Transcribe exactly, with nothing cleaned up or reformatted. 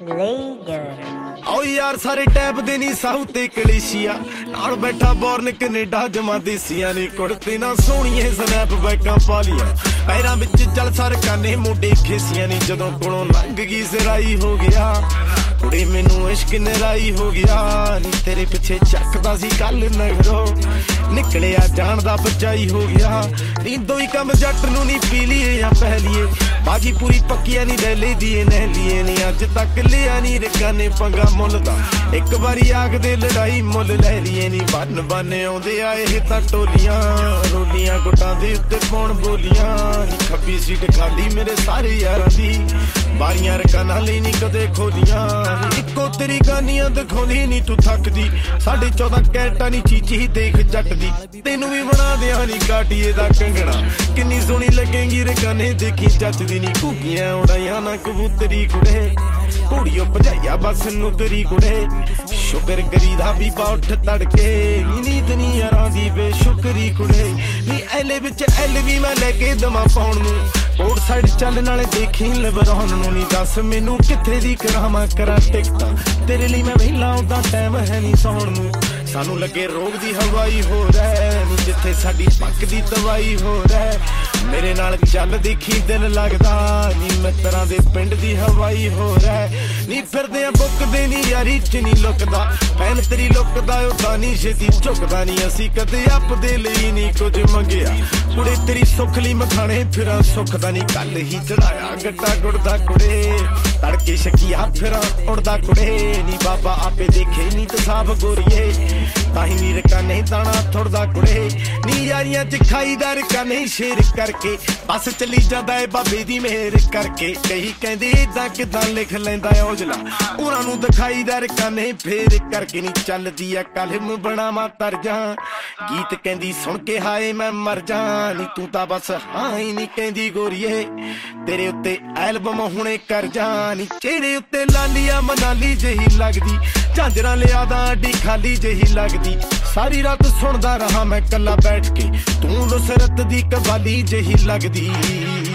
आओ यार सारे टैब दे नी साउथ ते कलेशिया नाल बैठा बॉर्न कनेडा जमा देसिया ने कुड़ते ना सोहणिए स्नैप बैकां पा लिया पैरां विच जल सर काने मुंडे खेसिया ने जदों कोलों लंघ गई सराई हो गया कुड़ी मैनू इश्क नराई हो गया नी तेरे पिछे चकदा सी कल नगरों निकलिया जान दा बचाई हो गया नी दो ही कम जट नू नी पी लिए या पह लिए बाजी पूरी पक्किया नी ले ली दिए नह लिए नी अज तक लिया नी रिका ने पंगा मुल दा एक बारी आग दे लड़ाई मुल ले लिए नी बन बन आउंदे आए तां टोलियां रोलियां गुटां दे उत्ते पौण बोलियां नी खब्बी सीट खाली मेरे सारे यारां दी बारियां रकां नाल नी कदे खोलियां इको तेरी गानियां दिखाउंदी नी तू थकदी साढ़े चौदह कैरटा नी चीची देख जट दी तेनू भी बना दिया नी काटिए दा कंगना किन्नी सोहनी लगेगी रकाने देखी जचदी नी घुगियां उड़ाइयां ना कबूतरी कुड़े घोड़ियों भजाइया बस नू तेरी कुड़े शुकर करीदा भी उठ तड़के नींद नी यारां दी बेशुकरी कुड़े नी एले विच एल भी मैं लेके दमा पाउण नू रोड साइड चल नाले देखी लबरौन नू नी दस मैनू किथे दी करावां करा टिकटां तेरे लिए मैं वेला उदा टाइम है नी सौण नू सानू लगे रोग दी हवाई हो रहा नी जिथे साडी पक दी दवाई हो रहा मेरे नाल चल देखी दिल लगदा नी मित्रां दे पिंड दी हवाई हो रहा नी फिरदे बुक दे नी यारी च नी लुकदा भैन तेरी लुकदा उदा नी छेती झुकदा नी असी कदे आपदे लई नी कुछ मंगिया कुड़े तेरी सुख लई मखाणे फिरां सुख दा नी कल ही चढ़ाया गड्डा गुड़दा कुड़े तड़के शकिया फिरां उड़दा कुड़े नी बाबा आपे देखे नी ते साफ गोरीए ताही नी रका नहीं दाना थोड़दा कुड़े नी यारियां च खाईदा रका नहीं शेर करके बस चली जांदा है बाबे दी मेहर करके कही कहंदे इदां किदां लिख लैंदा औजला उहनां नूं दिखाईदा रका नहीं फेर करके नी चलदी आ कलम बनावा तर जा गीत कहंदी सुन के हाए मैं मर जा नी तू तां बस हां ही नी कहंदी गोरीए तेरे उत्ते एल्बम हुणे कर जा नी चेहरे उत्ते लालिया मनाली जही लगदी झांजरां लिया दा अड्डी खाली जही लगदी सारी रात सुनदा रहा मैं कल्ला बैठ के तू नुसरत दी कवाली जही लगदी।